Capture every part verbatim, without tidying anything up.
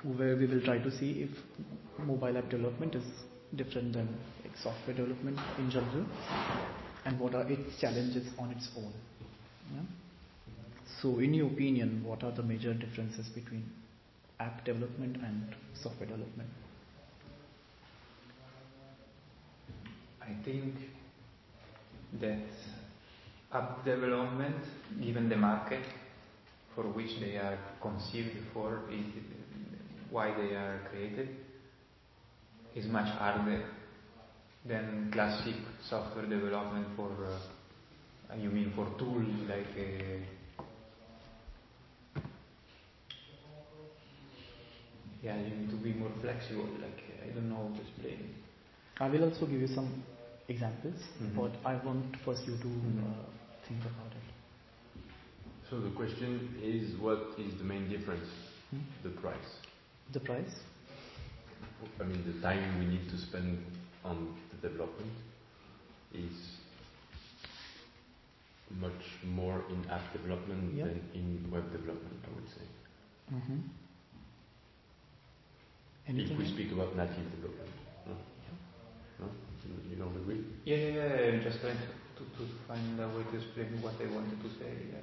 where we will try to see if mobile app development is different than like software development in general, and what are its challenges on its own. Yeah? So in your opinion, what are the major differences between app development and software development? I think that app development, given the market for which they are conceived for, is why they are created, is much harder than classic software development for, uh, you mean for tools like uh, yeah, you need to be more flexible, like I don't know how to explain. I will also give you some examples, mm-hmm. but I want first you to mm-hmm. uh, think about it. So the question is, what is the main difference? Hmm? The price. The price? I mean, the time we need to spend on the development is much more in app development yeah. than in web development, I would say. Mm-hmm. If we speak about native development. No? No? You don't agree? Yeah, yeah, yeah. I'm just trying to, to, to find a way to explain what I wanted to say. Yeah.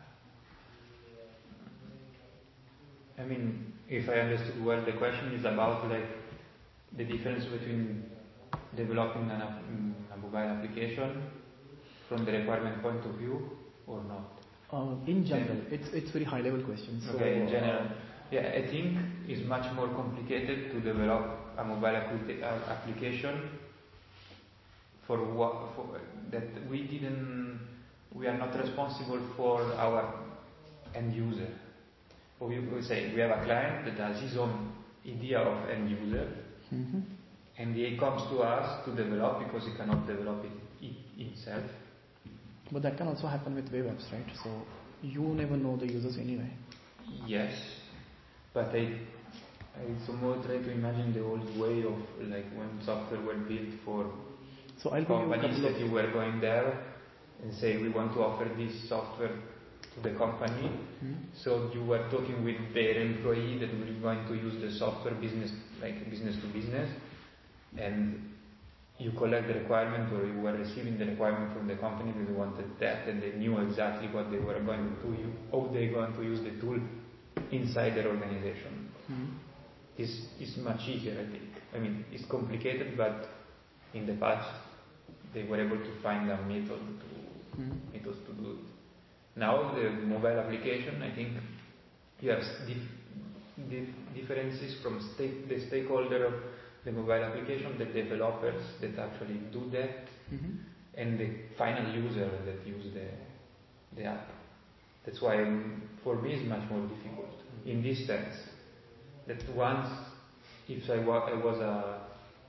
I mean, if I understood well, the question is about like the difference between developing an, a mobile application from the requirement point of view, or not? Uh, in general, yeah. it's it's very high level question. So okay, in general, yeah, I think it's much more complicated to develop a mobile applica- application for what for, that we didn't, we are not responsible for our end user. We will say we have a client that has his own idea of end user, mm-hmm. and he comes to us to develop because he cannot develop it, it himself. But that can also happen with web apps, right? So you never know the users anyway. Yes, but I, I somehow try to imagine the old way of like when software were built for so I'll companies you that you were going there and say we want to offer this software to the company. Hmm. So you were talking with their employee that will going to use the software business, like business to business, and you collect the requirement, or you were receiving the requirement from the company that they wanted that, and they knew exactly what they were going to use, how they were going to use the tool inside their organization. Hmm. It's, it's much easier, I think. I mean, it's complicated, but in the past they were able to find a method to hmm. methods to do it. Now the mobile application, I think you have dif- dif- differences from stake, the stakeholder of the mobile application, the developers that actually do that, mm-hmm. and the final user that use the the app. That's why um, for me it's much more difficult in this sense. That once, if I, wa- I was a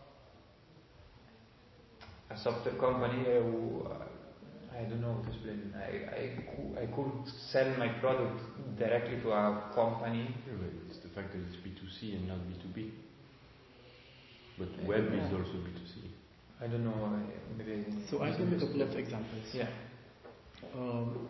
a software company, I, w- I don't know how to explain. I, I, cou- I could sell my product directly to a company. Yeah, but it's the fact that it's B two C and not B two B. But web is also B two C. I don't know. Maybe so I'll give you a couple of examples. Yeah. Um,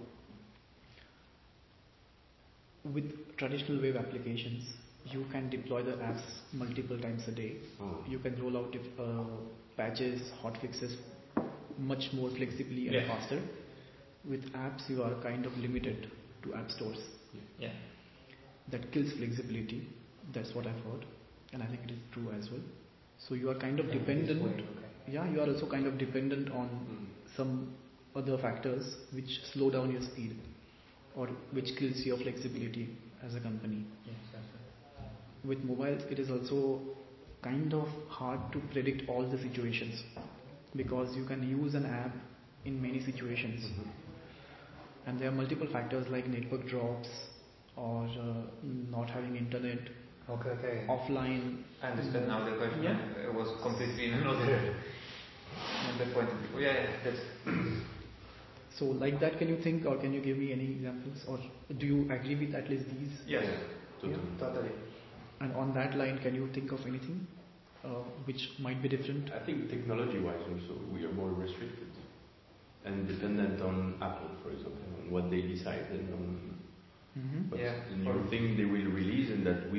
with traditional web applications, you can deploy the apps multiple times a day. Oh. You can roll out uh, patches, hotfixes much more flexibly and yeah. faster. With apps, you are kind of limited to app stores. Yeah. That kills flexibility. That's what I've heard, and I think it is true as well. So you are kind of yeah, dependent. Okay. Yeah, you are also kind of dependent on mm. some other factors which slow down your speed, or which kills your flexibility as a company. Yes, exactly. With mobiles, it is also kind of hard to predict all the situations, because you can use an app in many situations, mm-hmm. and there are multiple factors like network drops or uh, not having internet. Okay, okay. Offline. I understand now the question. Yeah. It was completely in another, another point of view. Yeah, yeah, that's. So, like that, can you think, or can you give me any examples, or do you agree with at least these? Yes, yeah, totally. Yeah. totally. And on that line, can you think of anything uh, which might be different? I think technology-wise also, we are more restricted and dependent on Apple, for example, on what they decide and on mm-hmm. what's yeah. the new thing they will release, and that we will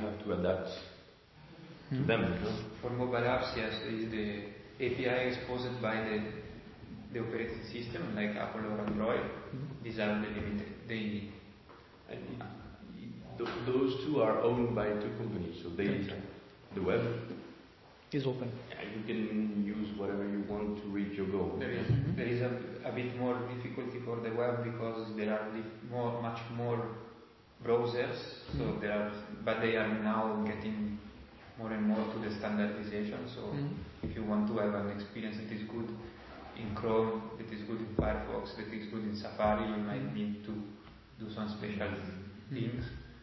have to adapt Hmm. to them. No? For mobile apps, yes, is the A P I exposed by the the operating system, like Apple or Android. Hmm. These are the limited. They And it, it, th- those two are owned by two companies, so they Correct. decide. The web, Is open. yeah, you can use whatever you want to reach your goal. There is, Mhm. there is a, a bit more difficulty for the web because there are dif- more, much more browsers. So Mhm. there are, but they are now getting more and more to the standardization. So Mhm. if you want to have an experience that is good in Chrome, that is good in Firefox, that is good in Safari, you might Mhm. need to do some special Mhm. things.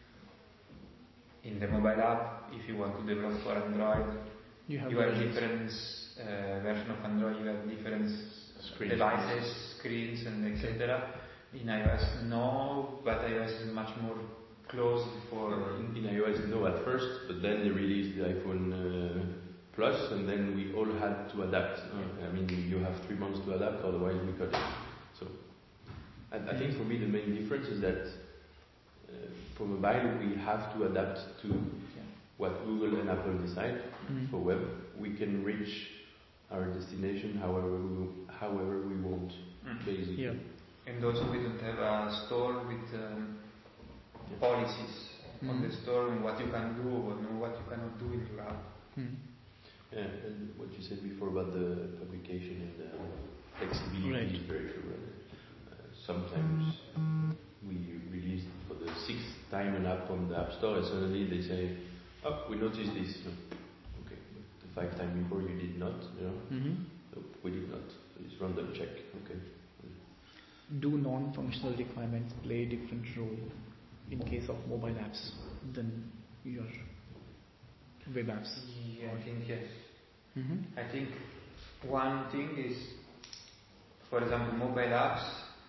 In the mobile app, if you want to develop for Android, You have you have versions. different uh, version of Android, you have different Screens. devices, screens, and et cetera. In iOS, no, but iOS is much more closed for. In, in iOS, no, at first, but then they released the iPhone uh, Plus, and then we all had to adapt. Uh, I mean, you have three months to adapt, otherwise we cut it. So, and I think for me the main difference is that uh, for mobile we have to adapt to what Google and Apple decide. Mhm. For web, we can reach our destination however we, however we want, Mm. basically. Yeah. And also, we don't have a store with um, Yeah. policies on Mm. the store and what you can do or know what you cannot do in your app. Mhm. Yeah, and what you said before about the publication and the flexibility Right. is very true. And, uh, sometimes we released for the sixth time an app on the App Store, and suddenly they say, "Oh, we noticed this." No. Okay, but the five time before you did not, you know. Mhm. So we did not. It's random check. Okay. Do non-functional requirements play a different role in case of mobile apps than your web apps? Yeah, I think yes. Mm-hmm. I think one thing is, for example, mobile apps,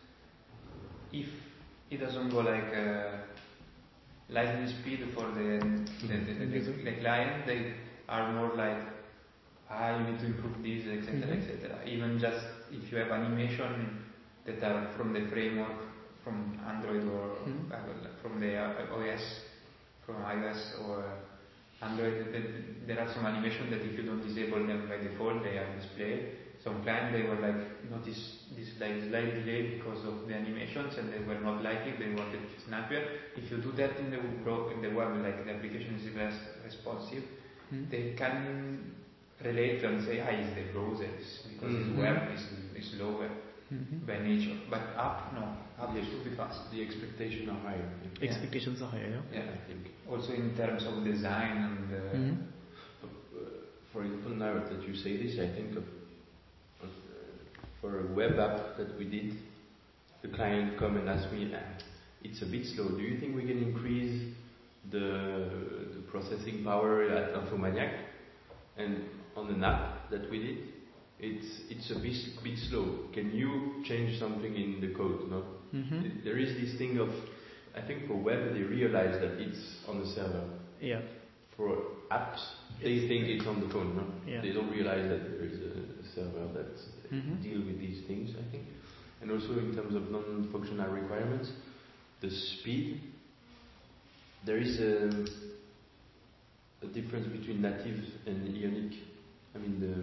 if it doesn't go like uh, lightning speed for the the, the, the, the, the client, they are more like, ah, you need to improve this, et cetera, Mhm. et cetera. Even just if you have animation that are from the framework, from Android or Mhm. uh, from the uh, O S, from iOS or Android, that there are some animation that if you don't disable them by default, they are displayed. Some clients, they were like, notice this like slight delay because of the animations, and they were not liking, they wanted it snappier. If you do that in the bro- in the web, like the application is less responsive, Mhm. they can relate and say, ah, it's the browsers, because Mhm. it's web is, is slower Mhm. by nature. But app, no, app Yes. should be fast. The expectation are higher. Yeah. Expectations are higher. Yeah? Yeah. I think. Also in terms of design and uh, Mhm. Uh, For example, now that you say this, I think of, of uh, for a web app that we did, the client come and ask me, ah, it's a bit slow. Do you think we can increase the, the processing power at Infomaniac? And on an app that we did, it's it's a bit, bit slow. Can you change something in the code? No. Mhm. There is this thing of, I think for web they realize that it's on the server. Yeah. For apps, they think it's on the phone, no? Yeah. They don't realize that there is a, a server that Mhm. deal with these things, I think. And also in terms of non-functional requirements, the speed, there is a, a difference between native and unique. I mean, the,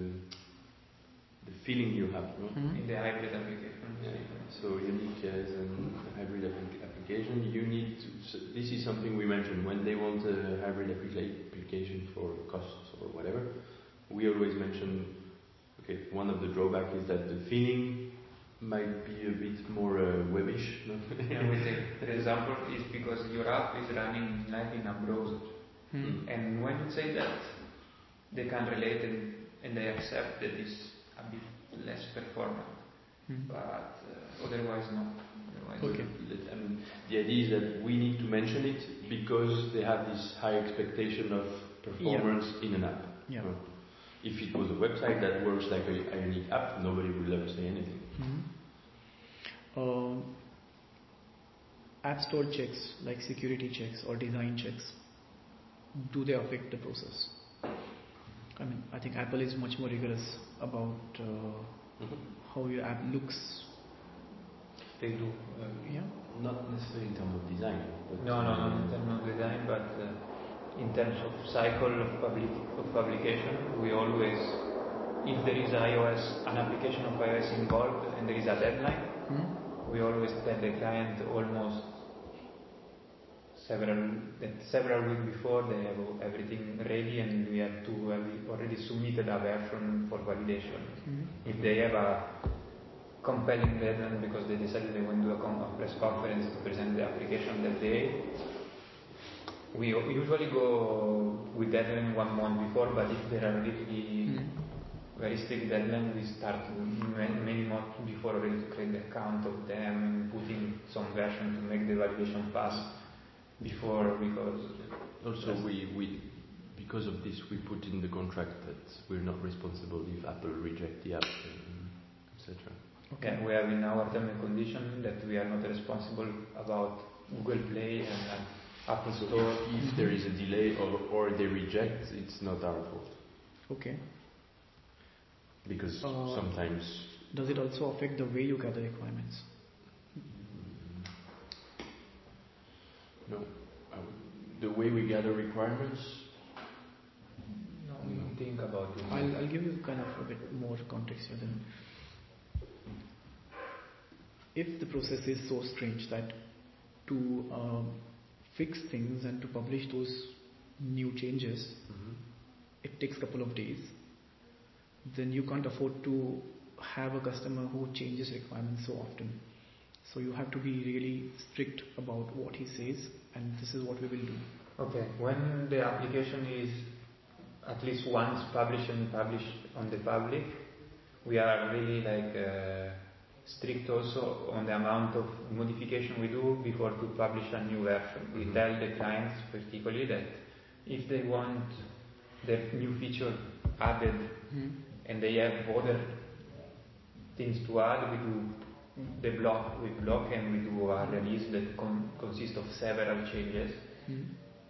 the feeling you have, no? Mhm. in the hybrid application. Yeah. So unique as a hybrid applic- application, you need to, so this is something we mentioned, when they want a hybrid applica- application for costs or whatever, we always mention, okay, one of the drawbacks is that the feeling might be a bit more uh, webbish. No? And we take the example is because your app is running like in a browser. Mhm. And when you say that, they can relate and, and they accept that it's a bit less performant. Mhm. But uh, otherwise, no. Otherwise, Okay. Let- I mean, the idea is that we need to mention it because they have this high expectation of performance in an app. Yeah. No? If it was a website that works like a, a unique app, nobody will ever say anything. Mhm. Um, App Store checks, like security checks or design checks, do they affect the process? I mean, I think Apple is much more rigorous about uh, Mhm. how your app looks. they do. Yeah. Not necessarily in terms of design. But No, no, no, in terms of design, but uh, in terms of cycle of, public, of publication, we always, if there is iOS, an application of iOS involved and there is a deadline, mm-hmm. we always tell the client almost several that several weeks before they have everything ready and we have to have already submitted a version for validation. Mm-hmm. If they have a compelling deadline because they decided they want to do a, com- a press conference to present the application that day, we usually go with deadline one month before, but if there are really mm-hmm. very strict deadline, we start many, many months before already to create the account of them, putting some version to make the validation pass before, because also we, we because of this we put in the contract that we're not responsible if Apple reject the app, et cetera. Okay. Yeah, we have in our term and condition that we are not responsible about Google Play and uh, Apple so Store. If, if mm-hmm. there is a delay or, or they reject, it's not our fault. Okay. Because uh, sometimes... Does it also affect the way you gather requirements? No. Uh, the way we gather requirements... No, we don't think about it. I'll, I'll give you kind of a bit more context here then. If the process is so strange that to um, fix things and to publish those new changes, mm-hmm. it takes a couple of days, then you can't afford to have a customer who changes requirements so often. So you have to be really strict about what he says, and this is what we will do. Okay, when the application is at least once published and published on the public, we are really like uh, strict also on the amount of modification we do before to publish a new version. Mm-hmm. We tell the clients particularly that if they want the new feature added mm-hmm. and they have other things to add, we do the block, we block and we do a release that con- consists of several changes. Mm-hmm.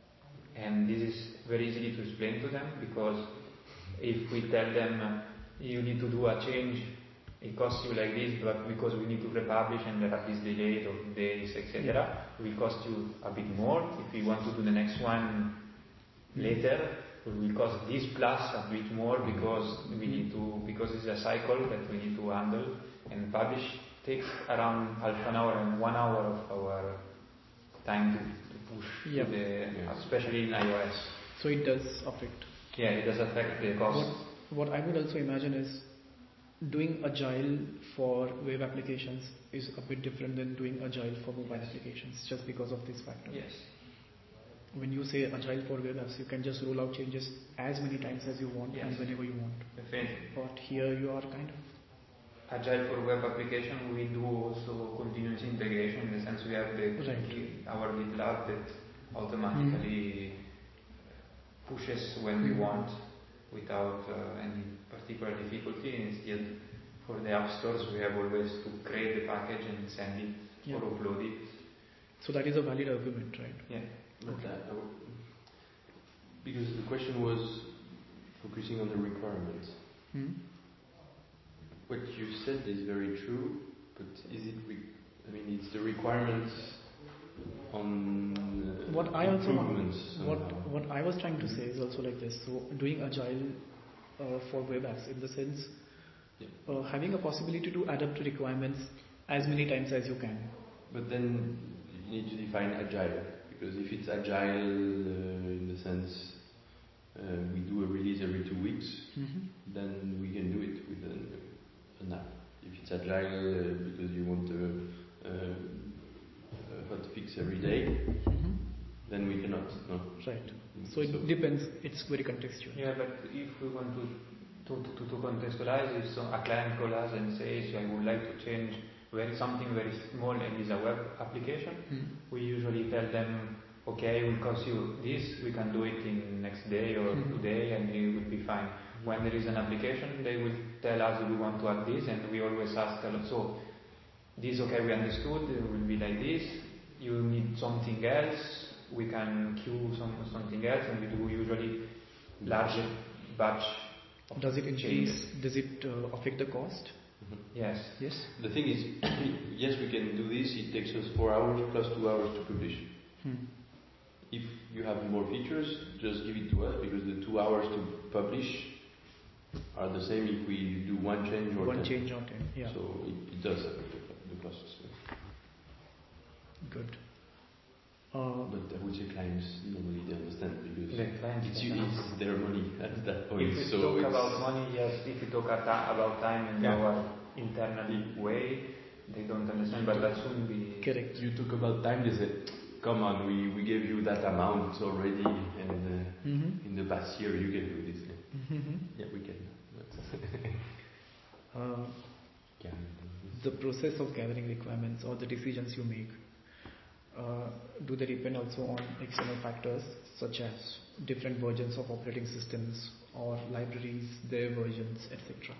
And this is very easy to explain to them, because if we tell them uh, you need to do a change, it costs you like this, but because we need to republish and there are this delay of days, et cetera, it will cost you a bit more. If you want to do the next one later, it will cost this plus a bit more, because we need to, because it's a cycle that we need to handle, and publish takes around half an hour and one hour of our time to, to push, yep. to the, yes. especially in iOS. So it does affect. Yeah, it does affect the cost. What, what I would also imagine is doing agile for web applications is a bit different than doing agile for mobile yes. applications, just because of this factor. Yes. When you say agile for web apps, you can just roll out changes as many times as you want yes. and whenever you want. Definitely. But here you are kind of agile for web application. We do also continuous integration, in the sense we have the right. our GitLab that automatically mm-hmm. pushes when we want without uh, any particular difficulty. Instead, for the app stores, we have always to create the package and send it yeah. or upload it. So that is a valid argument, right? Yeah. But okay. that, uh, because the question was focusing on the requirements. Hmm? What you said is very true, but is it? Re- I mean, it's the requirements on uh, what I also improvements. what what I was trying to say is also like this. So doing agile uh, for web apps, in the sense, yeah. uh, having a possibility to adapt to requirements as many times as you can. But then you need to define agile, because if it's agile uh, in the sense uh, we do a release every two weeks, mm-hmm. then we can do it with an, an app. If it's agile uh, because you want a, a, a hot fix every day, mm-hmm. then we cannot. No. Right. So it so depends. It's very contextual. Yeah, but if we want to to, to, to contextualize, if so a client calls us and says, I would like to change very something very small and is a web application, mm. we usually tell them, okay, it will cost you this, we can do it in next day or mm. today, and it will be fine. When there is an application, they will tell us we want to add this, and we always ask, so this, okay, we understood, it will be like this, you need something else, we can queue some, something else, and we do usually larger batch. Does it increase, does it uh, affect the cost? Mm-hmm. Yes. Yes. The thing is, yes, we can do this. It takes us four hours plus two hours to publish. Hmm. if you have more features, just give it to us, because the two hours to publish are the same if we do one change or One ten. change or ten, yeah. So it, it does affect the, the costs. Good. Uh, But I would say clients normally they understand, because The clients it's, can it's their money at that point. If we so talk it's about money, yes. If we talk at- about time and Yeah. our internal way, they don't understand. But that shouldn't be. correct. you talk about time, they said, come on, we, we gave you that amount already, and uh, Mm-hmm. in the past year you can do this. Mm-hmm. Yeah, we can. But Uh, can do this. the process of gathering requirements or the decisions you make, uh, do they depend also on external factors such as different versions of operating systems or libraries, their versions, et cetera?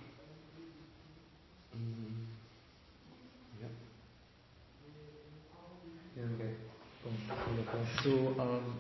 Mm, yeah. Didn't get the question. So, um,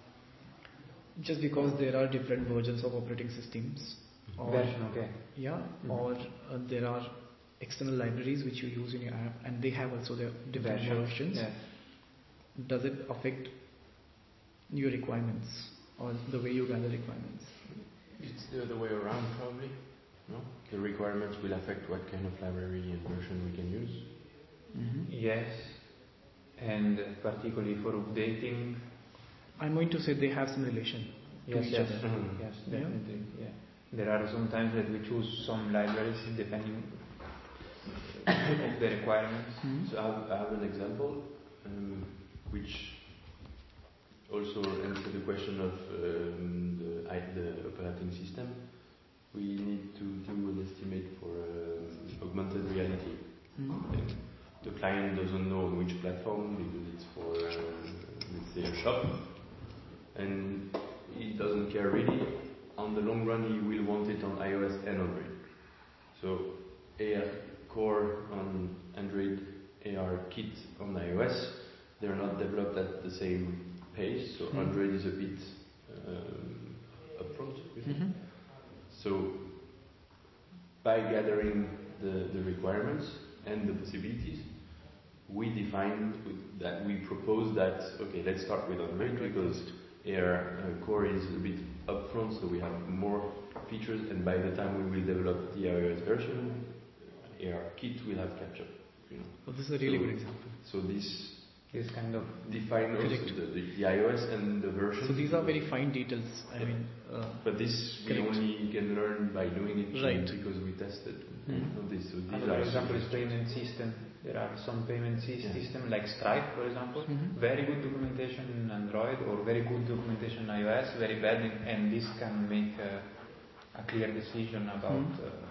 just because there are different versions of operating systems, or Version, okay. yeah, Mhm. or uh, there are external libraries which you use in your app, and they have also their different Version, versions. Yeah. Does it affect your requirements or the way you gather requirements? It's the other way around, probably. No? The requirements will affect what kind of library and version we can use. Mm-hmm. Yes. And particularly for updating. I'm going to say they have some relation to Yes, each yes, other. Mhm. yes, Yeah. definitely. Yeah. There are some times that we choose some libraries depending of the requirements. Mhm. So I have, I have an example um, which also answers the question of um, the, I- the operating system. We need to do an estimate for um, augmented reality. Mhm. And the client doesn't know on which platform, because it's for, um, let's say, a shop, and he doesn't care really. On the long run, he will want it on iOS and Android. So A R Core on Android, A R Kit on iOS, they're not developed at the same pace, so Mhm. Android is a bit um, upfront. you think? Mhm. So by gathering the, the requirements and the possibilities, we define with that we propose that, okay, let's start with Android, because A R uh, Core is a bit upfront, so we have more features, and by the time we will develop the iOS version, A R Kit will have catch up. You know. Well, this is a really So- good example. So this This kind of define also Correct. the, the, the iOS and the version. So these are very fine details. I Yeah. mean, uh, But this we Correct. only can learn by doing it, Right. because we tested Mhm. on this. So these Another are example is suggestions. payment system. There are some payment sy- Yeah. system like Stripe, for example. Mhm. Very good documentation in Android, or very good documentation in iOS, very bad, in, and this can make uh, a clear decision about Mhm. uh,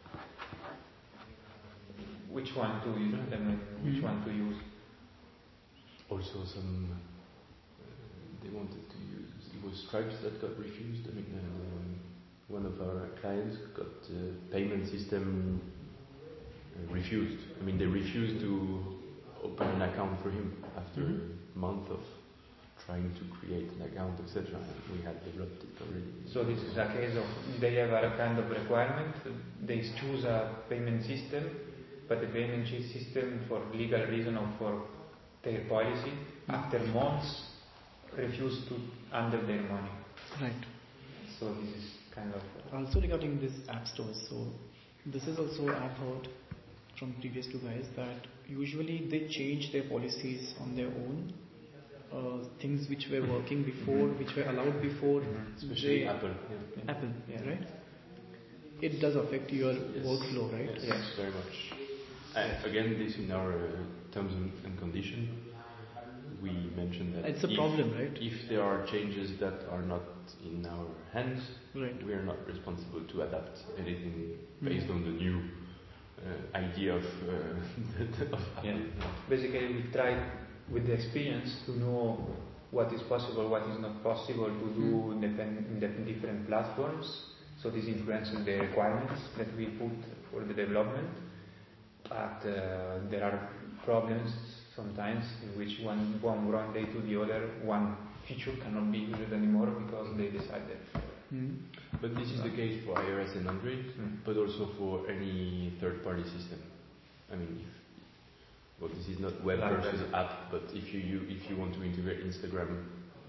which one to use, I mean, which Mhm. one to use. Also, some uh, they wanted to use it was Stripes that got refused. I mean, uh, one of our clients got uh, payment system uh, refused. I mean, they refused to open an account for him after Mhm. a month of trying to create an account, et cetera. We had developed it already. So this is a case of they have a kind of requirement. They choose a payment system, but the payment system, for legal reason or for their policy, after months refuse to handle their money. right. So this is kind of Also regarding this app stores, so this is also I've heard from previous two guys that usually they change their policies on their own. Uh, things which were working before, which were allowed before, Mhm. Especially they- Apple. Yeah. Apple, Yeah. right? It does affect your Yes. workflow, right? Yes, Yes. very much. And again, this in our uh, terms and, and condition, we mentioned that It's a if, problem, right? if there are changes that are not in our hands, Right. we are not responsible to adapt anything based on the new uh, idea of, uh, of Apple. Yeah. basically we try with the experience to know what is possible, what is not possible to do in, depend, in the different platforms. So this influences the requirements that we put for the development. But uh, there are problems sometimes in which one, one one day to the other, one feature cannot be used anymore because they decided. Mm. But this is the case for iOS and Android, Mm. but also for any third-party system. I mean, if, well, this is not web Like versus that. app, but if you, you if you want to integrate Instagram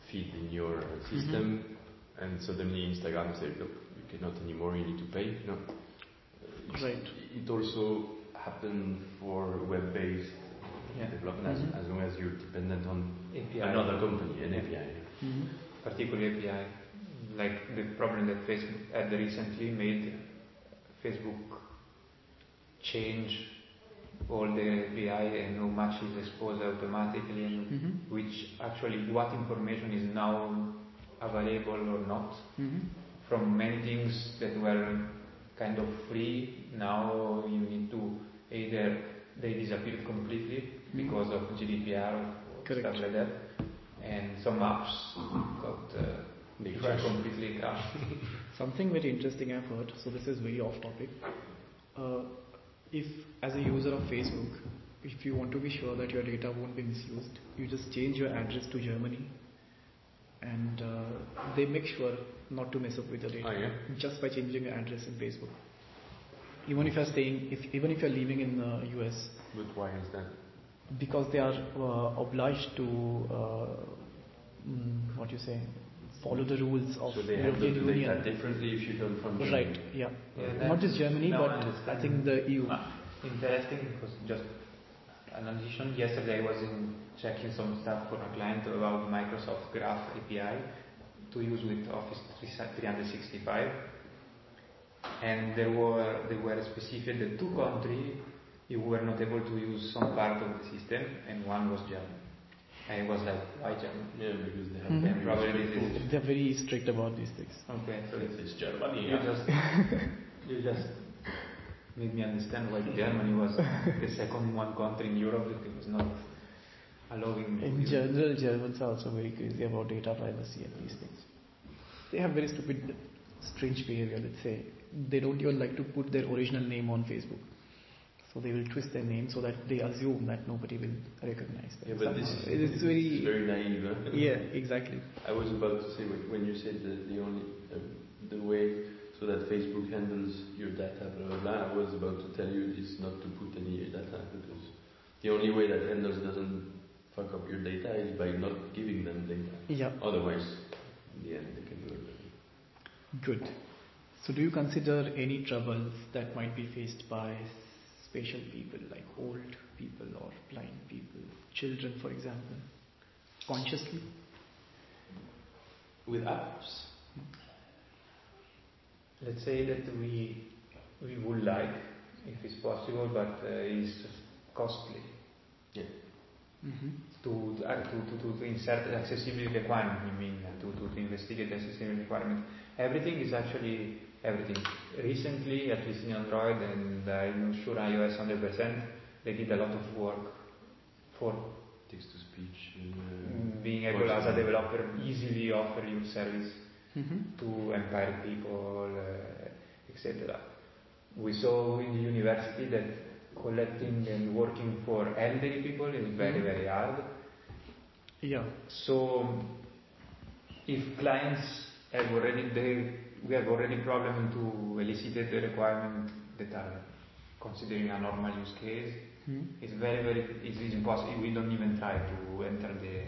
feed in your system, mm-hmm. and suddenly Instagram says, look, you cannot anymore, you need to pay. No. It's, right. It also happened for web-based yeah. development mm-hmm. as, as long as you're dependent on A P I. Another company, an A P I. Mm-hmm. Particularly A P I. Like the problem that Facebook had recently made Facebook change all the A P I and how much is exposed automatically and mm-hmm. which actually what information is now available or not. Mm-hmm. From many things that were kind of free, now you need to either they disappeared completely mm-hmm. because of G D P R or Correct. Stuff like that, and some apps got uh, they crashed completely crashed. Something very interesting I've heard. So this is very off topic. Uh, if as a user of Facebook, if you want to be sure that your data won't be misused, you just change your address to Germany, and uh, they make sure not to mess up with your data oh, yeah? just by changing your address in Facebook. Even if you're staying, if even if you're living in the U S. But why is that? Because they are uh, obliged to uh, mm, what you say, follow the rules of so they European have the Union. data differently if you don't from Germany. Right. Yeah. yeah Not just Germany, but I, I think the E U. Ah, interesting because just an addition. Yesterday I was in checking some stuff for a client about Microsoft Graph A P I to use with Office three sixty-five, and there were there were specific the two countries you were not able to use some part of the system, and one was Germany. And it was like, why Germany? Yeah, because they have mm-hmm. probably this they're very strict about these things. Okay, so it's, it's Germany. You yeah. just you just made me understand why Germany was the second one country in Europe that it was not allowing. In general, Germans are also very crazy about data privacy and these things. They have very stupid, strange behavior. Let's say they don't even like to put their original name on Facebook. So they will twist their name so that they assume that nobody will recognize them. Yeah, but this is, it's this very, is very naive. Huh? Yeah, exactly. I was about to say when you said that the only uh, the way so that Facebook handles your data, blah, blah, blah, I was about to tell you it's not to put any data because the only way that handles doesn't fuck up your data is by not giving them data. Yeah. Otherwise, in the end, they can do it. Good. So do you consider any troubles that might be faced by special people like old people or blind people, children for example, consciously? With apps? Let's say that we we would like, if it's possible, but uh, it's costly. Yeah. Mm-hmm. To, uh, to, to, to insert accessibility requirement, I mean, to, to, to investigate accessibility requirement. Everything is actually everything. Recently, at least in Android, and I'm sure iOS one hundred percent, they did a lot of work for text-to-speech. Uh, being able as a developer easily offer your service mm-hmm. to impaired people, uh, et cetera. We saw in the university that collecting and working for elderly people is very, mm-hmm. very hard. Yeah. So, if clients have already they we have already problem to elicit the requirements that are considering a normal use case. Mm-hmm. It's very, very, it's, it's impossible. We don't even try to enter the,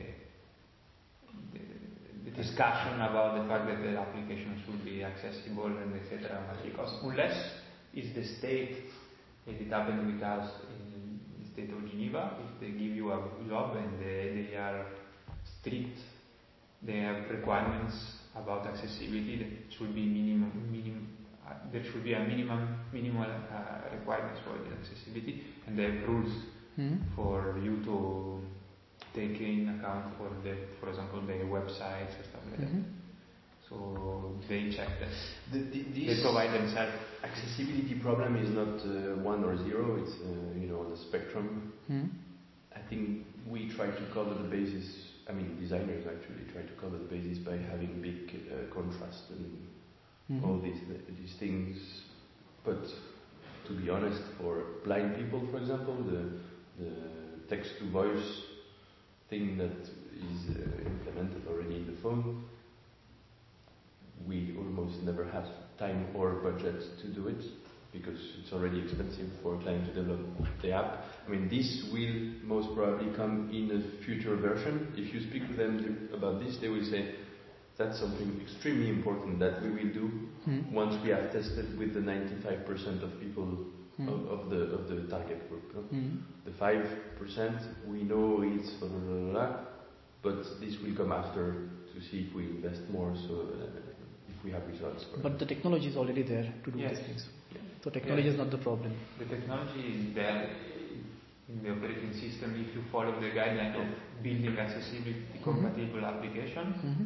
the, the discussion about the fact that the application should be accessible and et cetera. Because unless it's the state, as it happened with us in the state of Geneva, if they give you a job and they, they are strict, they have requirements about accessibility that should be minimum, minimum uh, there should be a minimum minimal uh, requirements for the accessibility, and they have rules mm-hmm. for you to take in account for the, for example, the websites and stuff like mm-hmm. that. So they check that. The, the, they provide themselves. Accessibility problem is not uh, one or zero. It's uh, you know on the spectrum. Mm-hmm. I think we try to cover the basis. I mean, designers actually try to cover the basis by having big uh, contrast and mm-hmm. all these these things. But to be honest, for blind people, for example, the the text to voice thing that is uh, implemented already in the phone, we almost never have time or budget to do it. because it's already expensive for a client to develop the app. I mean, this will most probably come in a future version. If you speak to them about this, they will say that's something extremely important that we will do mm. once we have tested with the ninety-five percent of people mm. of, of the of the target group. No? Mm. The five percent we know it's blah, blah, blah, blah, but this will come after to see if we invest more, so uh, if we have results. But the technology is already there to do yes. these things. Yeah. So technology yes. is not the problem. The technology is there in the operating system if you follow the guideline of building accessibility compatible mm-hmm. application. Mm-hmm.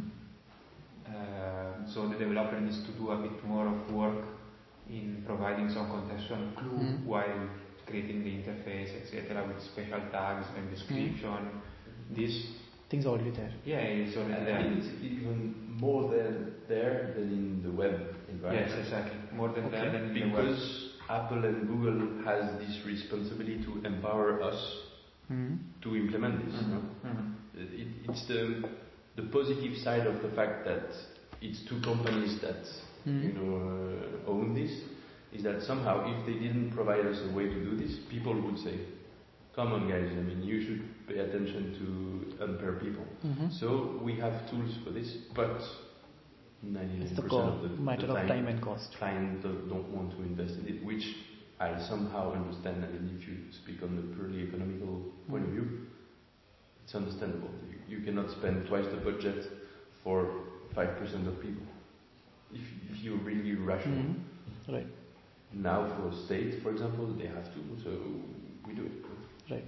Uh, so the developer needs to do a bit more of work in providing some contextual clue mm-hmm. while creating the interface, et cetera, with special tags and description. Mm-hmm. This things already there. Yeah, it's already and there. I think it's even more than there than in the web environment. Yes, exactly. More than okay. there than in because the web. Apple and Google has this responsibility to empower us mm-hmm. to implement this. Mm-hmm. No? Mm-hmm. It, it's the the positive side of the fact that it's two companies that mm-hmm. you know uh, own this. Is that somehow if they didn't provide us a way to do this, people would say, "Come on, guys! I mean, you should pay attention to unfair people." Mm-hmm. So we have tools for this, but ninety-nine percent of the, matter the time, of time and cost. Clients don't want to invest in it, which I somehow understand. I mean, if you speak on the purely economical point mm-hmm. of view, it's understandable. You, you cannot spend twice the budget for five percent of people if, if you're really rational. Mm-hmm. Right. Now, for state, for example, they have to, so we do it. Right.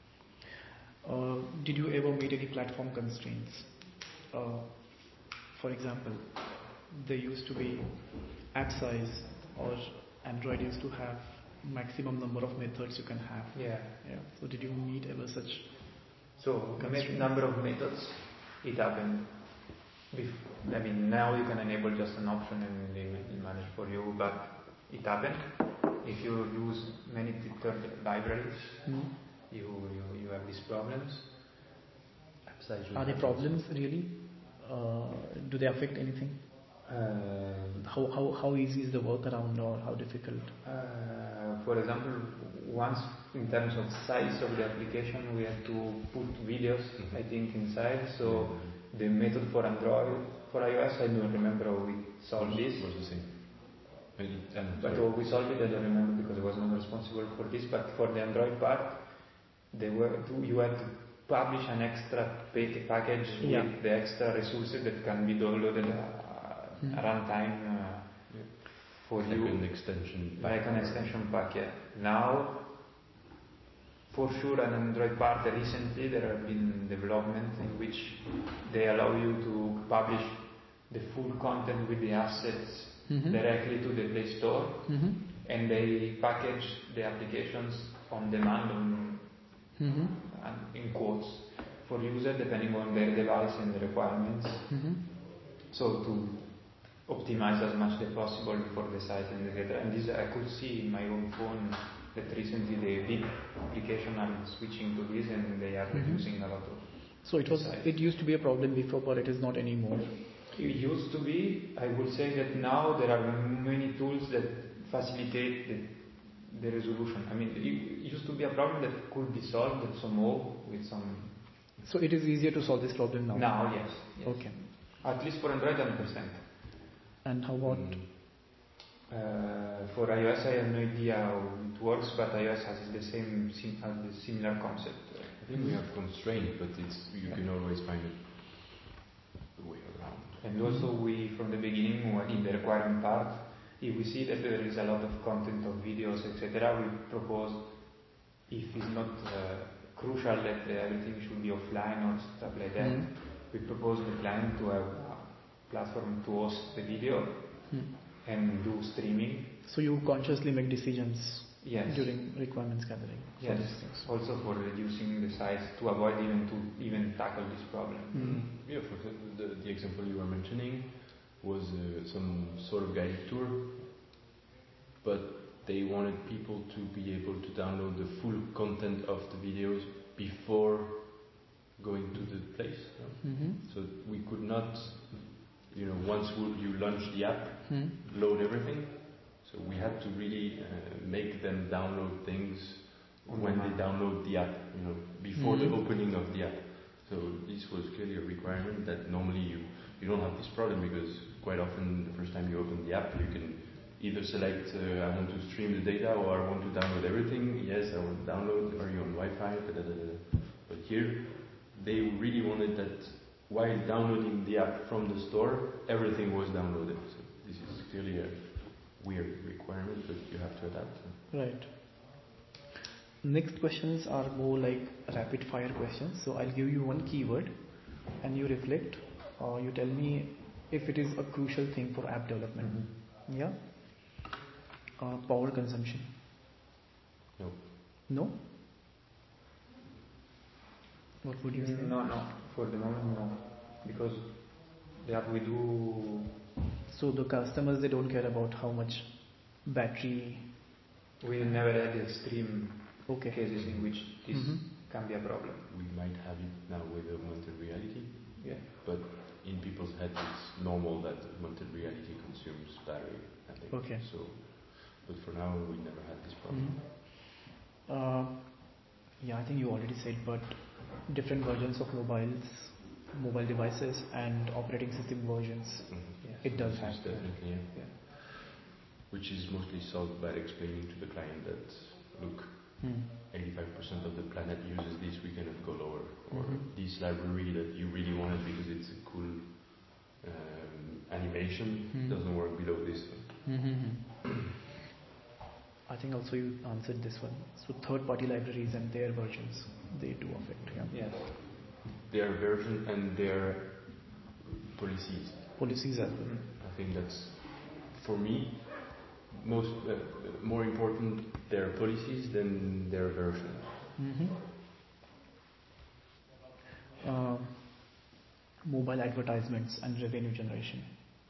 Uh, did you ever meet any platform constraints? Uh, for example, there used to be app size, or Android used to have maximum number of methods you can have. Yeah. Yeah. So did you meet ever such? So met number of methods, it happened. Bef- I mean, now you can enable just an option and they will manage for you, but it happened. If you use many third libraries, mm-hmm. you, you you have these problems. Are there problems really? Uh, do they affect anything? Uh, how, how how easy is the workaround, or how difficult? Uh, for example, once in terms of size of the application, we had to put videos, mm-hmm. I think, inside. So mm-hmm. the method for Android, for iOS, I don't remember how we solved this. It was the same. But how we solved it, I don't remember because I was not responsible for this. But for the Android part, they were to, you had to publish an extra package yeah. with the extra resources that can be downloaded uh, mm-hmm. runtime uh, yeah. for like you. An extension pack. Like an extension pack, yeah. Now, for sure, an Android part, recently there have been developments in which they allow you to publish the full content with the assets mm-hmm. directly to the Play Store, mm-hmm. and they package the applications on demand on, mm-hmm. in quotes for user depending on their device and the requirements. Mm-hmm. So to optimize as much as possible for the site and et cetera. And this I could see in my own phone that recently the big application are switching to this and they are mm-hmm. reducing a lot of. So it was. Size. It used to be a problem before, but it is not anymore. It used to be. I would say that now there are many tools that facilitate the, the resolution. I mean, it used to be a problem that could be solved at some more with some. So it is easier to solve this problem now. Now, yes. yes. Okay. At least for Android, one hundred percent. And how about? Mm. Uh, for iOS, I have no idea how it works, but iOS has the same sim- has the similar concept. I think mm-hmm. we have constraint, but it's you yeah. can always find a way around. And also, we from the beginning, in the requirement part, if we see that there is a lot of content of videos, et cetera, we propose, if it's not uh, crucial that uh, everything should be offline or stuff like that, mm-hmm. we propose the client to have a platform to host the video. Mm-hmm. And do streaming. So you consciously make decisions yes. during requirements gathering. Yes. For also for reducing the size to avoid even to even tackle this problem. Mm-hmm. Yeah. For the, the example you were mentioning was uh, some sort of guided tour, but they wanted people to be able to download the full content of the videos before going to the place. No? Mm-hmm. So we could not. You know, once you launch the app, hmm. load everything. So we had to really uh, make them download things On when the they map. download the app, you know, before Mhm. the opening of the app. So this was clearly a requirement that normally you, you don't have this problem, because quite often the first time you open the app you can either select uh, I want to stream the data, or I want to download everything. Yes, I want to download. Are you on Wi-Fi? Da, da, da, da. But here they really wanted that while downloading the app from the store, everything was downloaded. So this is clearly a weird requirement, but you have to adapt. Right. Next questions are more like rapid fire questions. So I'll give you one keyword and you reflect, or you tell me if it is a crucial thing for app development. Mm-hmm. Yeah? Uh, power consumption. No. No? What would you say? No, no. For the moment, no. Because the app we do, So the customers, they don't care about how much battery. we never had extreme Okay. cases in which this Mhm. can be a problem. We might have it now with augmented reality, Yeah. but in people's heads it's normal that augmented reality consumes battery, I think. Okay. So, but for now we never had this problem. Mhm. Uh, yeah, I think you already said, but different versions of mobiles, mobile devices, and operating system versions. Mhm. Yes. It does This have. is definitely, yeah. Yeah. Which is mostly solved by explaining to the client that, look, Hmm. eighty-five percent of the planet uses this, we cannot go lower. Or Mhm. this library that you really wanted because it's a cool um, animation Hmm. doesn't work below this. Mm-hmm. I think also you answered this one. So third-party libraries and their versions, they do affect. Yeah. Yes. Their version and their policies. Policies as well. I think that's, for me, most uh, more important, their policies than their version. Mm-hmm. Uh, mobile advertisements and revenue generation.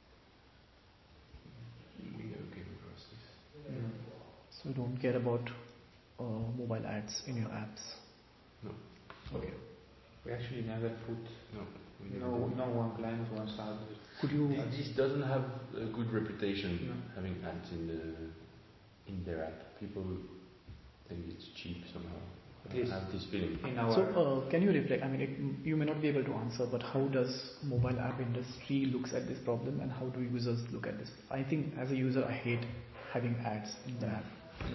We never came across this. Mm. So you don't care about uh, mobile ads in your apps. No. Okay. We actually never put, No. we never no, did. no one client wants ads. Could you? This, this doesn't have a good reputation, No. having ads in the in their app. People think it's cheap somehow. I Yes. have this feeling. In our, So uh, can you reflect? I mean, it, you may not be able to answer, but how does mobile app industry looks at this problem, and how do users look at this? I think as a user, I hate having ads in the app.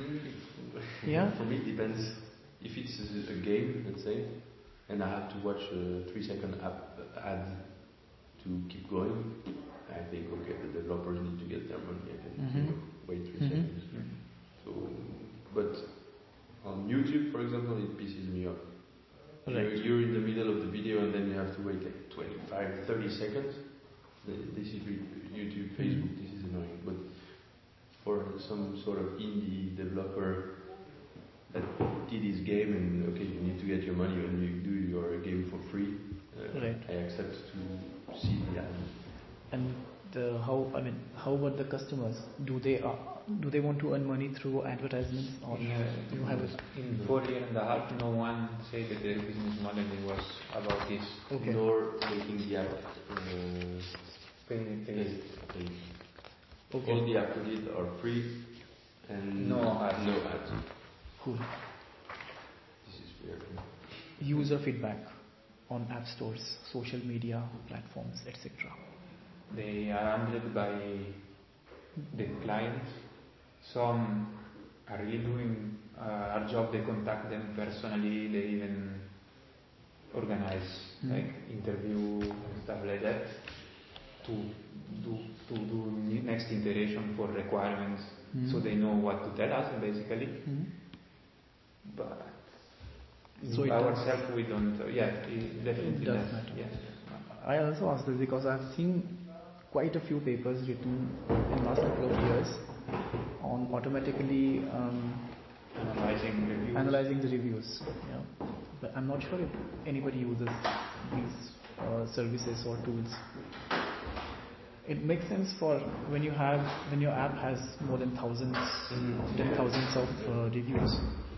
Yeah? For me, it depends. If it's a, a game, let's say, and I have to watch a three-second app ad to keep going, I think, okay, the developers need to get their money. I can Mhm. you know, wait three Mhm. seconds. Mm. So, but on YouTube, for example, it pisses me off. You're, Right. you're in the middle of the video and then you have to wait like twenty-five, thirty seconds. Th- This is re- YouTube, Facebook, Mhm. this is annoying. But for some sort of indie developer that did his game and okay, you need to get your money when you do your game for free, uh, Right. I accept to see the ad. And the, how? I mean, how about the customers? Do they uh, do they want to earn money through advertisements, or in, uh, you have it? in four years and a half, no one said that their business model was about this. Okay. Nor making the app uh, Pay, pay. paid. paid. Okay. All the apps we did are free and No ads. No ads. Cool. This is weird. User feedback on app stores, social media platforms, et cetera. They are handled by the clients. Some are really doing uh, our job. They contact them personally. They even organize Mm. like interview and stuff like that to do to do ne- next iteration for requirements, Mm. so they know what to tell us basically. Mhm. But So it ourselves, we don't. Uh, yeah, it definitely It does does. matter. Yes. I also asked this because I've seen quite a few papers written in last couple of years on automatically um, Analyzing reviews. analyzing the reviews. Yeah. But I'm not sure if anybody uses these uh, services or tools. It makes sense for when you have when your app has more than thousands, Mhm. ten thousands of uh, reviews.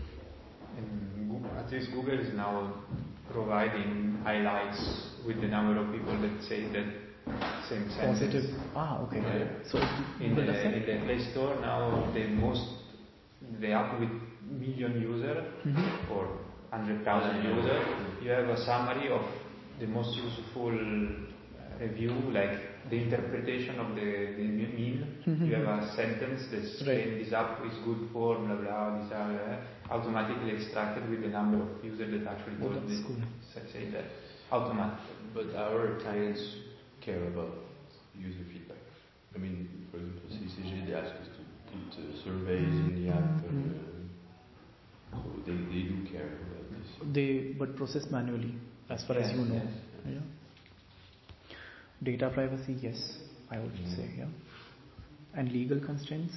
And Google, at least Google is now providing highlights with the number of people that say that same sentence. Positive. Ah, okay. Yeah. So In Google the, does that? in the Play Store now, the most, the app with million users Mhm. or hundred thousand users, you have a summary of the most useful uh, review, like the interpretation of the, the meal. Mhm. You have a sentence that's Right. saying this app is good for blah blah. These are uh, automatically extracted with the number of users that actually Oh, told that's the- cool. say say that automatic. But our clients care about user feedback. I mean, for example, C C G, they ask us to put uh, surveys in the app, and uh, so they, they do care about this. They but process manually, as far as Yes, you know. yes. Yeah. Data privacy, yes, I would Mm. say, yeah. And legal constraints.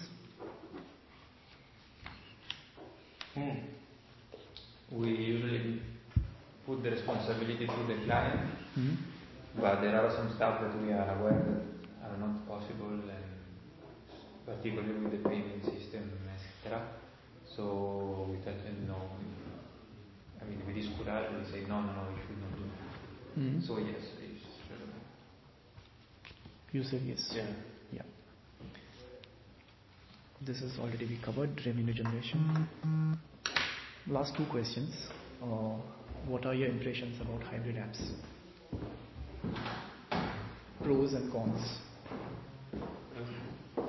We usually put the responsibility to the client, Mhm. but there are some stuff that we are aware that are not possible, and particularly with the payment system, et cetera. So we tell them no. I mean, with this Kural, we say no, no, no, you should not do that. Mhm. So yes, it's. Uh, You said yes. Yeah. Yeah. This is already we covered revenue generation. Last two questions. Uh, what are your impressions about hybrid apps? Pros and cons. Um,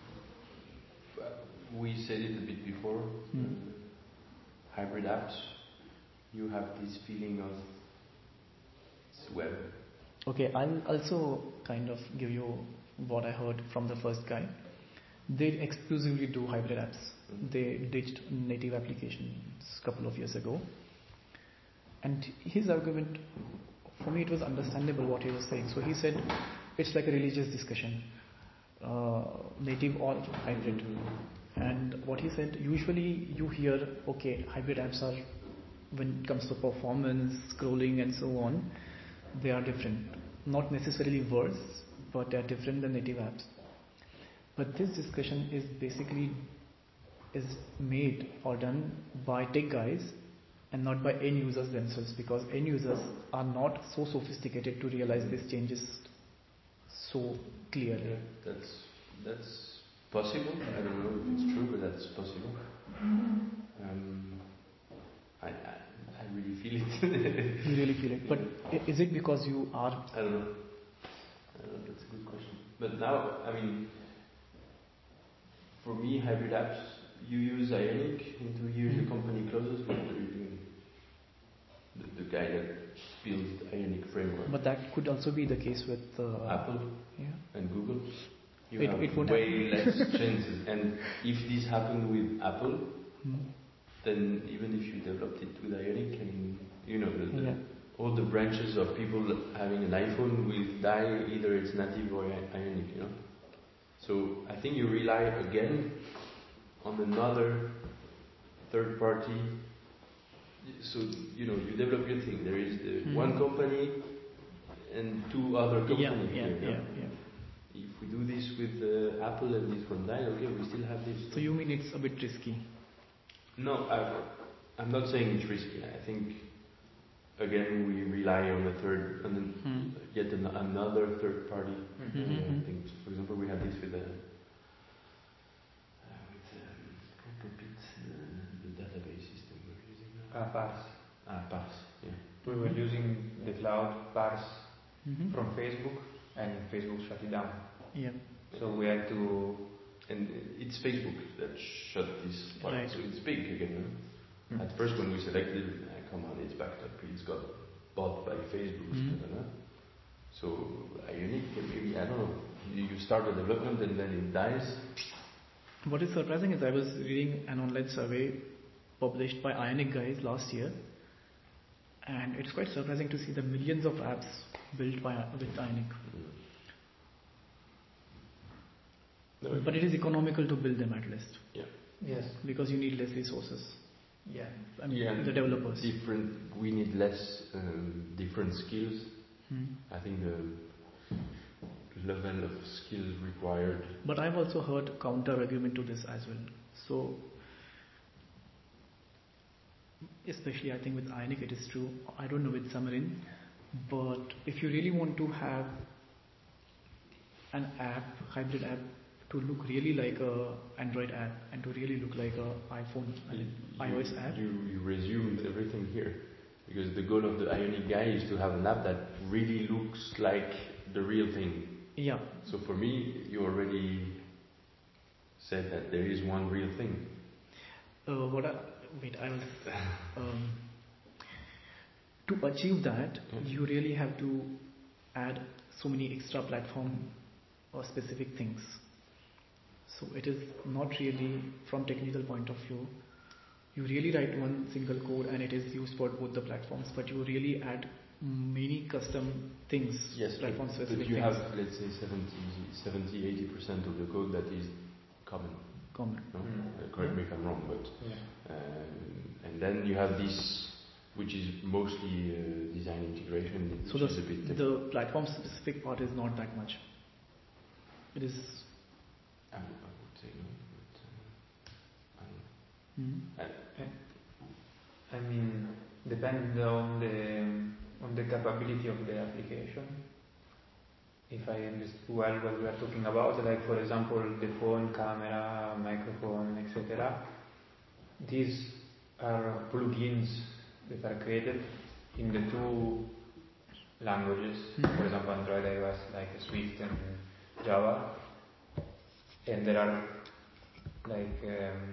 we said it a bit before. Mm. Uh, hybrid apps, you have this feeling of it's web. Okay, I'll also kind of give you what I heard from the first guy. They exclusively do hybrid apps. Mhm. They ditched native applications a couple of years ago. And his argument, for me, it was understandable what he was saying. So he said it's like a religious discussion, uh, native or hybrid. And what he said, usually you hear, okay, hybrid apps are, when it comes to performance, scrolling, and so on, they are different. Not necessarily worse, but they are different than native apps. But this discussion is basically is made or done by tech guys and not by end users themselves, because end users are not so sophisticated to realize these changes so clearly. That's that's possible. I don't know if it's true, but that's possible. Um, I, I I really feel it. You really feel it. But i- is it because you are? I don't know. I don't know. That's a good question. But now, I mean, for me, hybrid apps. You use Ionic. In two years, the company closes. What are you doing? The, the guy that built Ionic framework. But that could also be the case with uh, Apple Yeah. and Google. You It- have it won't way less chances. And if this happened with Apple, Hmm. then even if you developed it with Ionic, I mean, you know, the, the, Yeah. all the branches of people having an iPhone will die, either it's native or I- Ionic, you know. So I think you rely again on another third party. So, you know, you develop your thing. There is the Mhm. one company and two other companies. Yeah, yeah, here, you know. yeah, yeah. If we do this with uh, Apple and this one die, okay, we still have this. So you mean it's a bit risky? No, I, I'm not saying it's risky. I think again we rely on a third, on an, Hmm. yet an, another third party. Mhm. Uh, Mhm. things. For example, we had this with a uh, with um, Copilot, uh, the database system we're using now. Uh, parse. Ah, Parse. Yeah. We were using the cloud parse Mhm. from Facebook, and Facebook shut it down. Yeah. So we had to. And it's Facebook that shut this part, Right. so it's big again. No? Hmm. At first, when we selected, uh, come on, it's backed up. It's got bought by Facebook. Mhm. blah, blah, blah. So Ionic, maybe I don't know. You, you start the development and then it dies. What is surprising is I was reading an online survey published by Ionic guys last year, and it's quite surprising to see the millions of apps built by with Ionic. No, But it is economical to build them at least, yeah. Yes. because you need less resources. Yeah. I mean, Yeah, the developers. Different. We need less um, different skills. Hmm. I think the level of skills required. But I've also heard counter argument to this as well. So, especially I think with Ionic it is true. I don't know with Xamarin, but if you really want to have an app, hybrid app, to look really like a Android app and to really look like a iPhone, I mean, you, iOS app. You, you resumed everything here. Because the goal of the Ionic guy is to have an app that really looks like the real thing. Yeah. So for me, you already said that there is one real thing. Uh, what I, wait, I was... Um, to achieve that, yeah. you really have to add so many extra platform or specific things. So it is not really, from technical point of view, you really write one single code and it is used for both the platforms, but you really add many custom things, yes, platform but, specific but you things. have, let's say, seventy, eighty percent of the code that is common. Common. No? Mm. Uh, correct me if I'm wrong, but Yeah. um, and then you have this, which is mostly uh, design integration. So which the, is a bit the platform specific part is not that much. It is. I would, I would say no, but uh, I don't know. Mm-hmm. I, I mean, depends on the on the capability of the application. If I understood well what we are talking about, like for example the phone, camera, microphone, et cetera. These are plugins that are created in the two languages. Mm-hmm. For example, Android, iOS, like Swift and Java, and there are like um,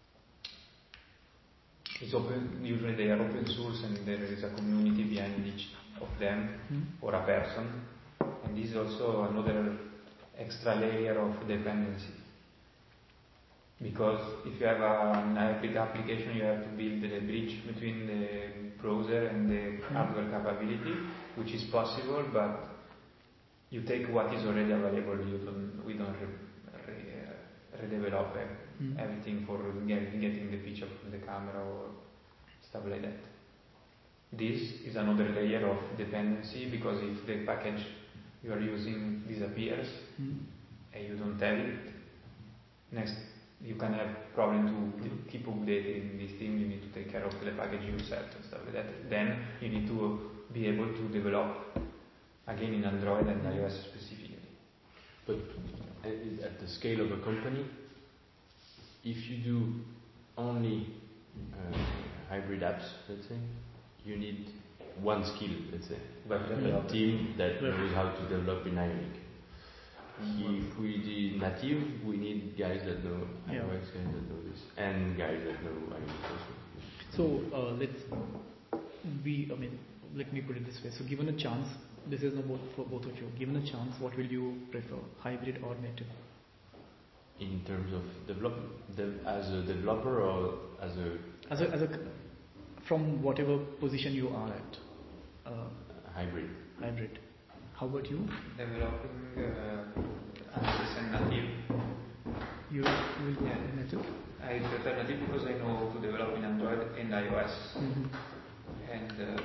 it's open. Usually they are open source, and there is a community behind each of them, Mm-hmm. or a person. And this is also another extra layer of dependency. Because if you have an hybrid application, you have to build a bridge between the browser and the Mm-hmm. hardware capability, which is possible, but you take what is already available. You don't, we don't re, re, uh, redevelop Mm-hmm. everything for get, getting the picture from the camera or stuff like that. This is another layer of dependency, because if the package you are using disappears, Mm-hmm. and you don't have it, next you can have problem to keep updating this thing. You need to take care of the package yourself and stuff like that. Then you need to be able to develop again in Android and iOS specifically. but at the scale of a company, if you do only uh, hybrid apps, let's say, you need one skill, let's say, Web a developer. team that Web. knows how to develop in Ionic. If we did native, we need guys that know Yeah. iOS, guys that know this, and guys that know Ionic also. So uh, let's we I mean let me put it this way. So given a chance, this is about for both of you. Given a chance, what will you prefer, hybrid or native? In terms of develop, dev, as a developer or as a As a, as a from whatever position you are at, uh, hybrid. hybrid. How about you? Developing uh, as a native. You, you will go Yeah. native. I prefer native because I know to develop in Android and iOS, Mm-hmm. and uh,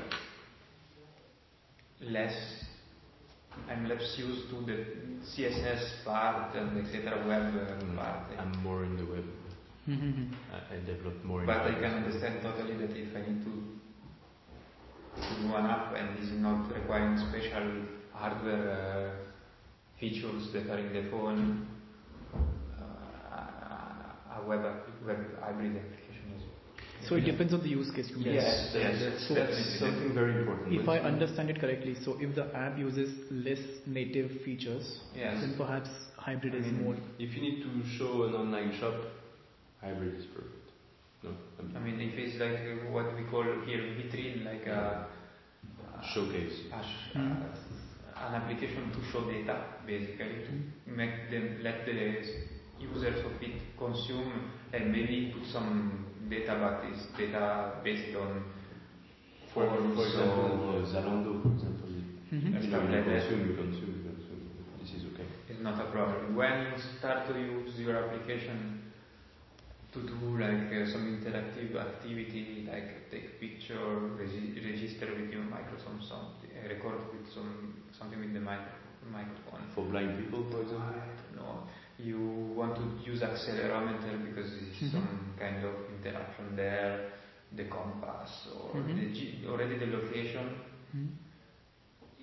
less. I'm less used to the C S S part and et cetera web uh, part. I'm more in the web. Mm-hmm. I, I develop more in But I web. can understand totally that if I need to, to do an app and is not requiring special hardware uh, features that are in the phone, uh, a web, web hybrid application is. So it depends on the use case. You mean. Yes, yes, That's, so that's something very important. If When I understand it correctly, so if the app uses less native features, Yes. then perhaps hybrid I is mean, more. If you need to show an online shop, hybrid is perfect. No, I mean, if it's like uh, what we call here vitrine, like a, a showcase. a sh- Mm. uh, an application to show data, basically, to make them let the users of it consume and maybe put some data, but it's data based on For, forms for example, or uh, Zalando, for example, Mhm. you, know, Stuff you like that. consume, you consume, you consume. This is okay. it's not a problem. When you start to use your application to do like uh, some interactive activity, like take picture, regi- register with your microphone, something, uh, record with some something with the mic- microphone. For blind people, for example. I don't know. You want to use accelerometer because there's Mhm. some kind of interaction there, the compass or Mhm. the G- already the location. Mhm.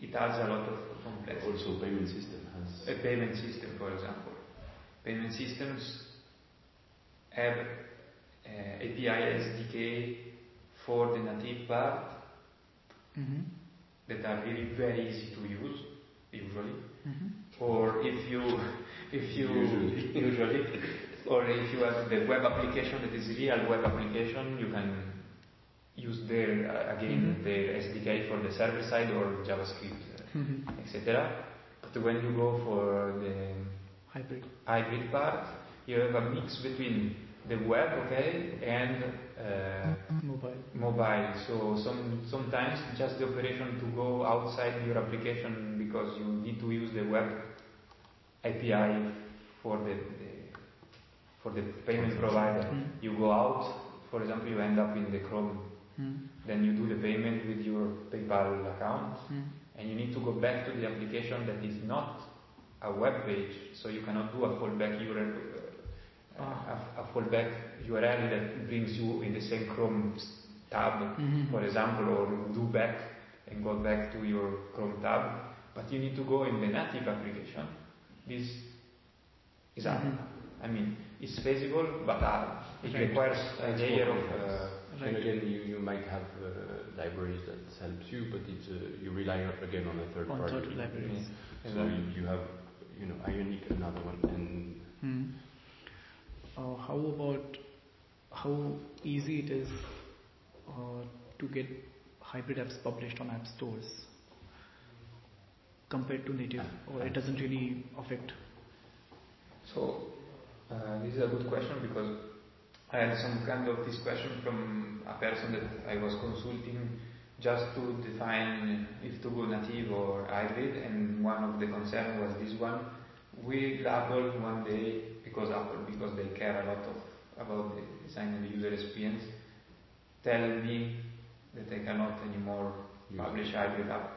it adds a lot of complexity. Also, payment system has A payment system, for example. Payment systems have uh, A P I S D K for the native part Mm-hmm. that are really very easy to use, usually. Mm-hmm. Or if you, if you Usually. usually, or if you have the web application that is real web application, you can use their uh, again Mhm. their S D K for the server side or JavaScript, uh, Mm-hmm. et cetera. But when you go for the Hybrid. hybrid part, you have a mix between the web, okay, and uh, Mobile. mobile. So some sometimes just the operation to go outside your application because you need to use the web A P I for the, the for the payment provider. Mm. You go out, for example, you end up in the Chrome. Mm. Then you do the payment with your PayPal account, Mm. and you need to go back to the application that is not a web page. So you cannot do a fallback U R L. Uh, a, a fallback U R L that brings you in the same Chrome tab, Mhm. for example, or do back and go back to your Chrome tab, but you need to go in the native application. This is hard. Mhm. I mean, it's feasible, but hard. It Right. requires a That's layer of. complex. Uh, Right. And again, you, you might have uh, libraries that help you, but it's, uh, you rely on, again on a third On party. third libraries. So you, you have, you know, Ionic, another one, and Hmm. Uh, how about how easy it is uh, to get hybrid apps published on app stores compared to native, or it doesn't really affect? So, uh, this is a good question because I had some kind of this question from a person that I was consulting just to define if to go native or hybrid, and one of the concerns was this one. Will Apple one day, because Apple, because they care a lot of about the design and the user experience, tell me that I cannot anymore publish hybrid app?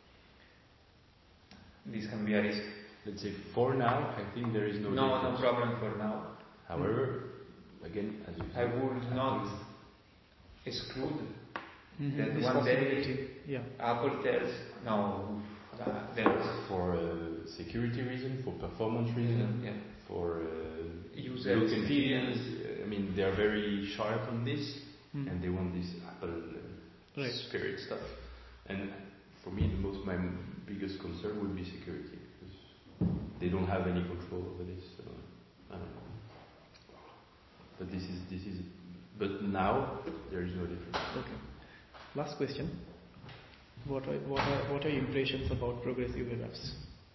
This can be a risk. let's say for now, I think there is no No, no difference. problem for now. However, again, as you I said, would I not think exclude Mhm. that This one day possibility, yeah. Apple tells no, uh, there's for uh, security reason, for performance reason, yeah, for uh, user look and feel. experience. I mean, they are very sharp on this, Mm. and they want this Apple uh, Right. spirit stuff. And for me, the most my biggest concern would be security, because they don't have any control over this. So I don't know. But this is this is. But now there is no difference. Okay. Last question. What are what are what are your impressions about progressive web apps?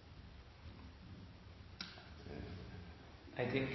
Uh, I think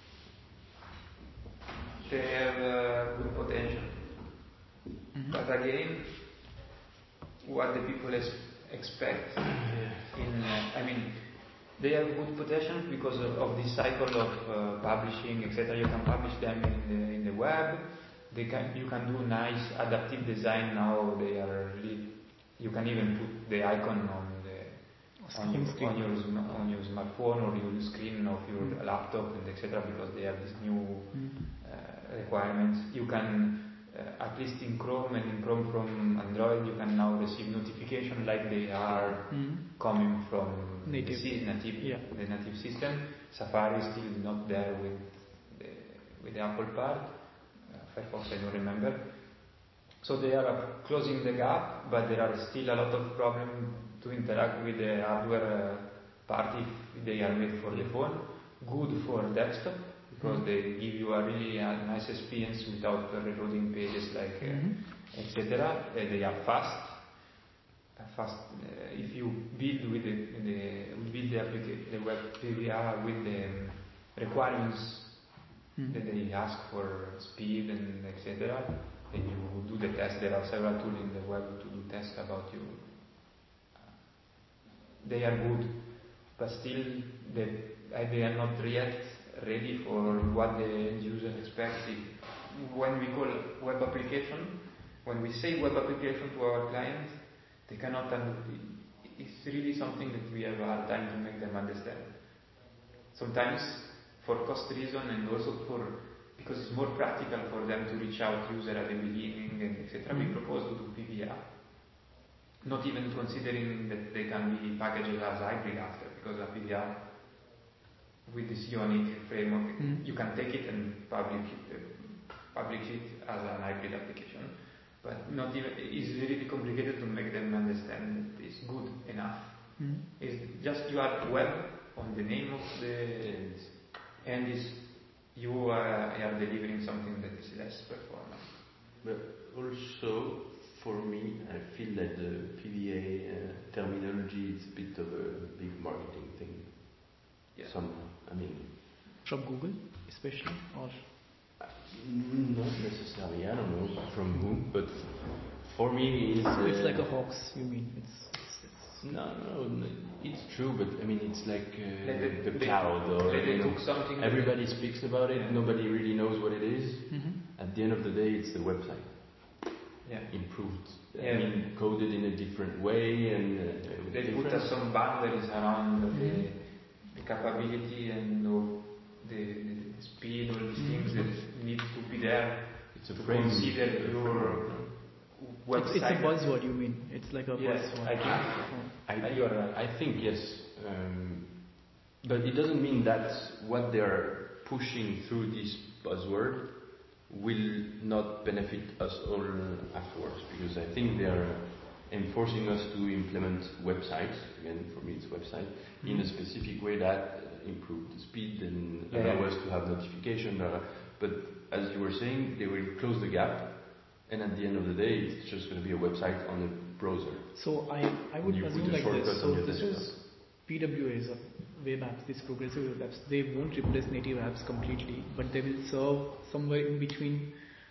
they have uh, good potential. Mhm. But again, what the people es- expect in, uh, I mean, they have good potential because of, of this cycle of uh, publishing, et cetera. You can publish them in the, in the web. They can, you can do nice adaptive design now. They are really, you can even put the icon on the on your, Screen. on your sm- on your smartphone or your screen of your Mm. laptop, and et cetera. Because they have these new Mm. uh, requirements. You can, uh, at least in Chrome and in Chrome from Android, you can now receive notification like they are Mm. coming from Native. the, sy- native, Yeah. the native system. Safari is still not there with the, with the Apple part. Uh, Firefox, I don't remember. So they are uh, closing the gap, but there are still a lot of problems to interact with the hardware uh, part if they are made for the phone. Good for desktop, because Mhm. they give you a really uh, nice experience without uh, reloading pages, like uh, Mhm. et cetera. Uh, they are fast. Uh, fast. Uh, if you build with the, the build the application, the web P V R with the um, requirements Mm. that they ask for speed and et cetera. Then you do the test. There are several tools in the web to do tests about you. They are good, but still they, uh, they are not yet ready for what the end user expects. If, when we call web application, when we say web application to our clients, they cannot. Un- it's really something that we have a hard time to make them understand. Sometimes, for cost reason and also for because it's more practical for them to reach out user at the beginning and et cetera. Mm-hmm. We propose to do P V R. not even considering that they can be packaged as hybrid after, because a P D R with this unique framework, Mm. you can take it and publish it, uh, publish it as an hybrid application. But not even, it's really complicated to make them understand that it's good enough. Mm. It's just you are web on the name of the and is you are, are delivering something that is less performant. But also, for me, I feel that the P V A uh, terminology is a bit of a big marketing thing. Yeah. Some, I mean, From Google, especially, or not necessarily. I don't know from whom, but for me, it's, uh, it's like a hoax. You mean it's, it's, it's No, no, no, it's true, but I mean, it's like uh, Like they- the they- cloud, or like they you know, took something. everybody speaks about it. Yeah. Nobody really knows what it is. Mhm. At the end of the day, it's the website Yeah. improved. I Yeah. mean, coded in a different way, and uh, with They put different- us some boundaries around the, Mhm. the capability and the, the, the speed, all these things that need to be there It's a to frame. consider your it's, website. it's a buzzword. You mean it's like a Yes, buzzword. I think. Oh. I, You are right. I think yes, um, but it doesn't mean that what they're pushing through this buzzword will not benefit us all afterwards, because I think they're enforcing us to implement websites, again for me it's website, in a specific way that uh, improve the speed and Yeah. allow us to have notification. Uh, but as you were saying, they will close the gap, and at the end of the day it's just going to be a website on a browser. So I, I would You put assume a like shortcut this. on So your this desktop. is P W As or web apps, these progressive web apps. They won't replace native apps completely, but they will serve somewhere in between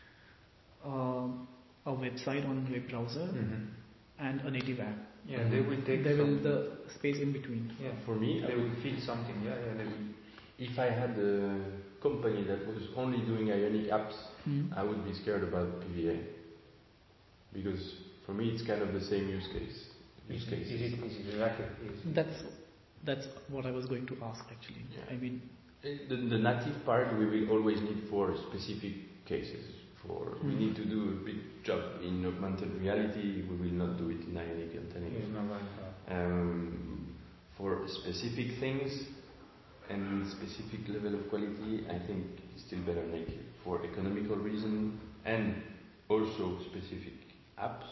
um a website on web browser Mhm. and a native app. Yeah, they will take They will some, the space in between. yeah, For me, I they would- will feel something. Yeah, yeah, they will. if I had a company that was only doing Ionic apps, Hmm. I would be scared about P V A, because for me it's kind of the same use case. Use Is, case. is it, is it exactly? Is, That's that's what I was going to ask actually. Yeah. I mean, The, the native part we will always need for specific cases. For we Mhm. need to do a big job in augmented reality, we will not do it in Ionic, I'm telling is you. not going to. Um, for specific things and specific level of quality, I think it's still better native. For economical reason and also specific apps,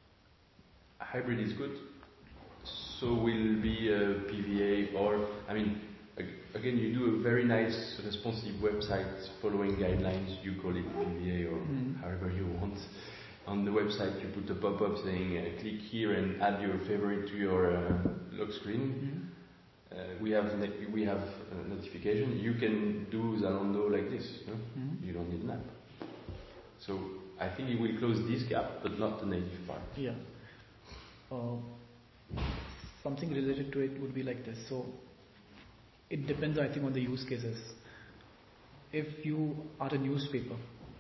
hybrid is good. So will be a P V A, or I mean, ag- again, you do a very nice responsive website following guidelines. You call it P V A or Mhm. however you want. On the website, you put a pop-up saying, uh, "Click here and add your favorite to your uh, lock screen." mhm. Uh, we have ne- we have uh, notification. You can do Zalando like this. No? Mhm. You don't need an app. So I think it will close this gap, but not the native part. Yeah. Uh, something related to it would be like this. So it depends, I think, on the use cases. If you are a newspaper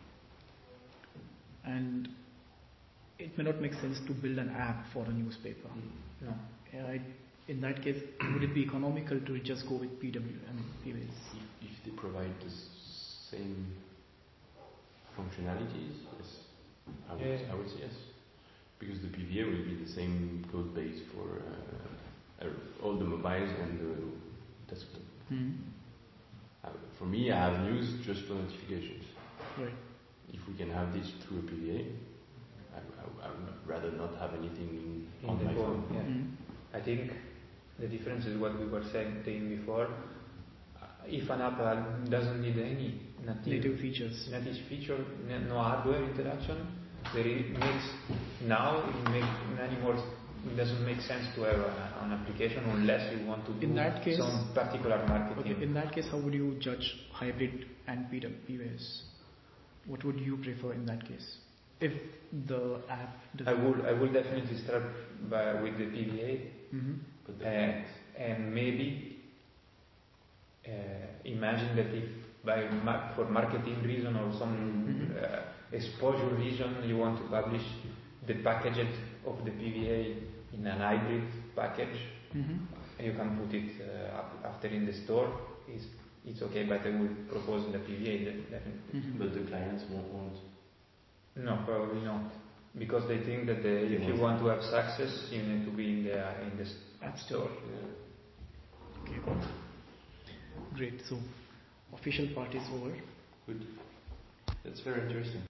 and it may not make sense to build an app for a newspaper. No. Yeah, I, in that case, would it be economical to just go with P W? I mean, P W S? If, if they provide the s- same functionalities, yes, I would, Yeah. I would say yes, because the P V A will be the same code base for uh, uh, all the mobiles and the desktop. Hmm. Uh, for me, I have news just for notifications. Right. If we can have this through a P V A, I, I, I would rather not have anything In on the my phone, phone. yeah. Hmm. I think the difference is what we were saying before. Uh, If an app uh, doesn't need any native, Native features. native feature, n- no hardware interaction, then it makes now it makes anymore. It doesn't make sense to have a, an application unless you want to do In that case- some particular marketing. Okay, in that case, how would you judge hybrid and P W S? What would you prefer in that case? If the app does I would I would definitely start by with the P V A. Hmm. But the Uh, and maybe uh, imagine that if by mar- for marketing reason or some Mhm. uh, exposure reason you want to publish the package of the P V A in an hybrid package, Hmm. you can put it uh, up- after in the store. It's, it's okay, but I would propose the P V A de- definitely. Hmm. but the clients won't want. No, probably not. because they think that the, if you want to have success, you need to be in the in the App store. Yeah. Okay. Great. So, official part is over. Good. That's very interesting.